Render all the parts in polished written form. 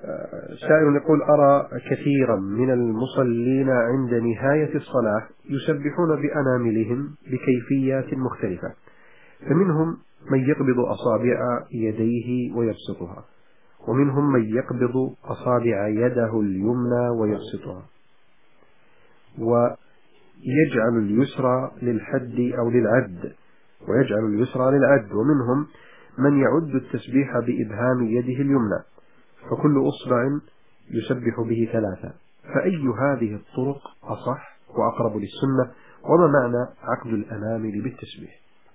سائل يقول: أرى كثيرا من المصلين عند نهاية الصلاة يسبحون بأناملهم بكيفيات مختلفة، فمنهم من يقبض أصابع يديه ويبسطها، ومنهم من يقبض أصابع يده اليمنى ويبسطها، ويجعل اليسرى للحد أو للعد، ومنهم من يعد التسبيح بإبهام يده اليمنى، فكل أصبع يسبح به 3. فأي هذه الطرق أصح وأقرب للسنة؟ وما معنى عقد الأنامل بالتسبيح؟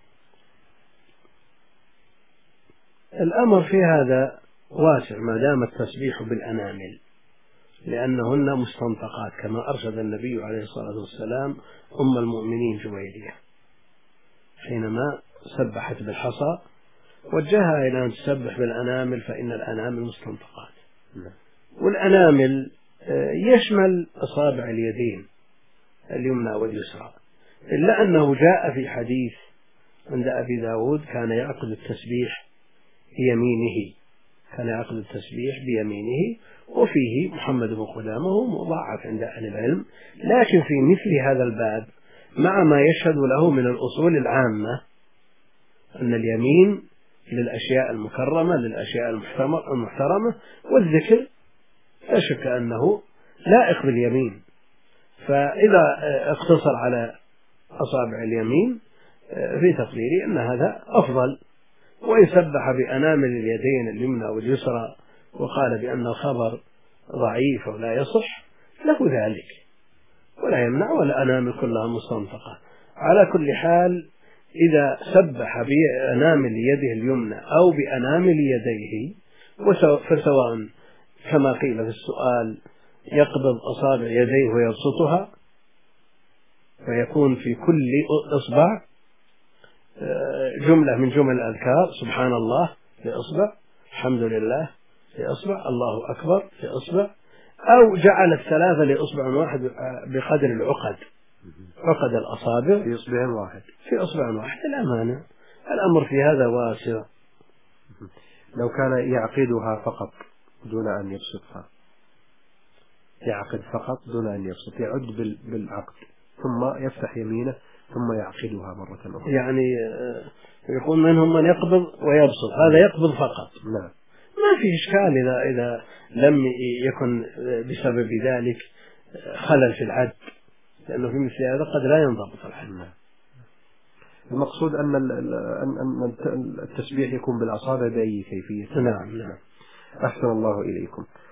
الأمر في هذا واسع ما دام التسبيح بالأنامل، لأنهن مستنطقات كما أرشد النبي عليه الصلاة والسلام أم المؤمنين جويرية حينما سبحت بالحصى، وجهها إلى أن تسبح بالأنامل، فإن الأنامل مستنطقات. والأنامل يشمل أصابع اليدين اليمنى واليسرى، إلا أنه جاء في حديث عند أبي داود كان يعقد التسبيح بيمينه، وفيه محمد بن قدامة مضاعف عند أهل العلم. لكن في مثل هذا الباب مع ما يشهد له من الأصول العامة أن اليمين للأشياء المكرمة للأشياء المحترمة، والذكر لا شك أنه لائق باليمين، فإذا اقتصر على أصابع اليمين في تقديري أن هذا أفضل. وإن سبح بأنامل اليدين اليمنى واليسرى وقال بأن الخبر ضعيف ولا يصح له ذلك، ولا يمنع، والأنامل كلها مستنطقة. على كل حال إذا سبح بأنامل يده اليمنى أو بأنامل يديه، فسواء كما قيل في السؤال يقبض أصابع يديه ويبسطها، فيكون في كل إصبع جملة من جمل الأذكار، سبحان الله في إصبع، الحمد لله في إصبع، الله أكبر في إصبع، أو جعل 3 لإصبع واحد بقدر العقد، عقد الأصابع في إصبع واحد لا مانع. الأمر في هذا واسع. لو كان يعقدها فقط دون أن يبسطها، يعقد فقط دون أن يبسط، يعد بالعقد ثم يفتح يمينه ثم يعقدها مرة أخرى، يعني يكون منهم من يقبض ويبسط، هذا يقبض فقط. نعم. ما في إشكال إذا لم يكن بسبب ذلك خلل في العد، لأنه في مثل هذا قد لا ينضبط العد. نعم. المقصود أن التسبيح يكون بالأصابع بأي كيفية. نعم. أحسن الله إليكم.